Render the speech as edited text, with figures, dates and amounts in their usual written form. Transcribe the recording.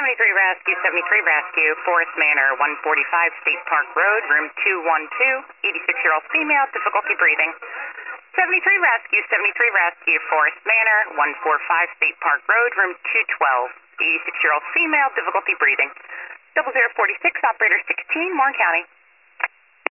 Rescue, 73 Rescue, Forest Manor, 145 State Park Road, room 212, 86-year-old female, difficulty breathing. 73 Rescue, Forest Manor, 145 State Park Road, room 212, 86-year-old female, difficulty breathing. 0046, operator 16, Warren County.